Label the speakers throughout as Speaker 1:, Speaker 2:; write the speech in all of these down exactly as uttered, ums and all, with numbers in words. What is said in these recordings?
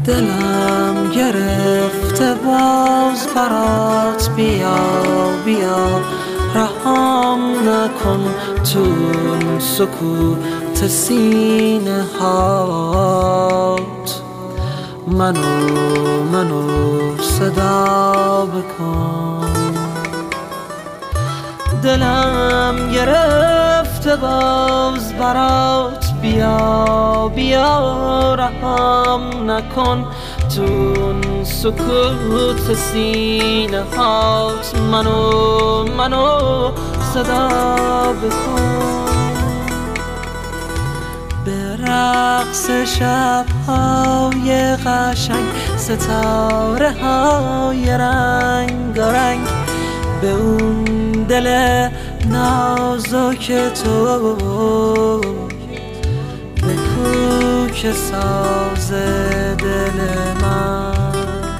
Speaker 1: دلم گرفته باز برات بیا بیا رهام نکن تو اون سکوت سینه هات منو منو صدا بکن دلم گرفته باز برات بیا بیا رهام نکن تو اون سکوت سینه هات منو منو صدا بکن به رقص شب‌های قشنگ ستاره های رنگ رنگ به اون دل نازک تو بگو که ساز دل من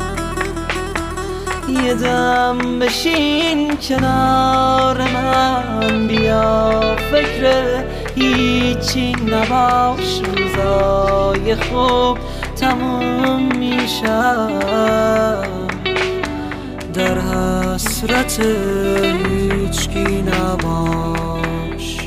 Speaker 1: یه دم بشین کنار من بیا فکر هیچی نباش روزای خوب تموم میشن در حسرت هیچکی نباش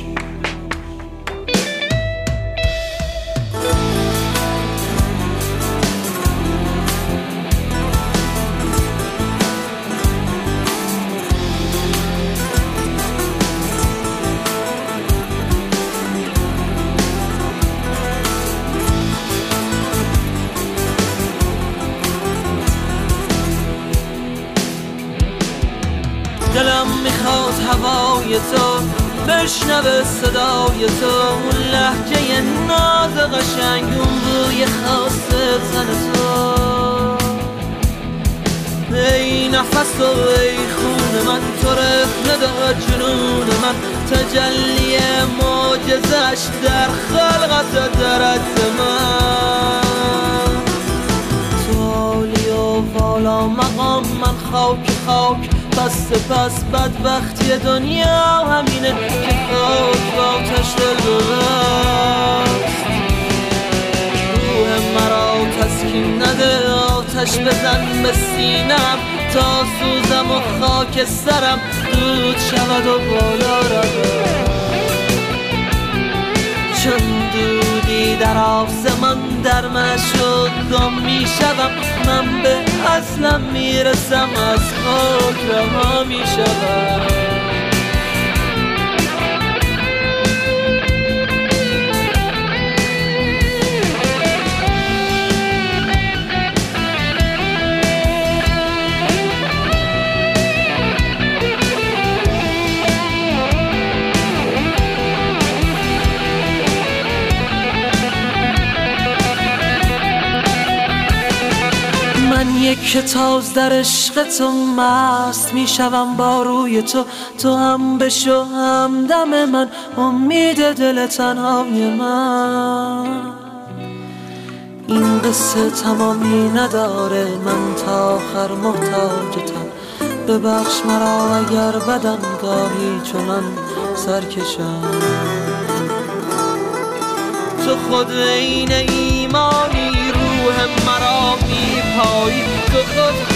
Speaker 1: دلم میخواد هوای تو بشنوه صدای تو اون لحجه ناز قشنگ اون بوی خاص تن تو ای نفس و ای خون من تو رخنه داد جنون من تجلی معجزش در خلقت درد من تو عالی و والا مقام من خاک خاک پس پس بدبختی دنیا همینه که خاک و آتش دل ببست روح مرا تسکین نده آتش بزن به سینم تا سوزم و خاک سرم دود شود و بالا رود چون دودی در آسمان در مشد گم می شدم من به اصلم میرسم از خاک رها می شدم یک تاز در عشق تو مست میشوم با روی تو تو هم بشو همدم من امید دل تنهای من این قصه تمامی نداره من تا آخر محتاجتم ببخش مرا اگر بدم گاهی چنان سرکشم تو خود عین ایمانی روح مرا میپایی تو خود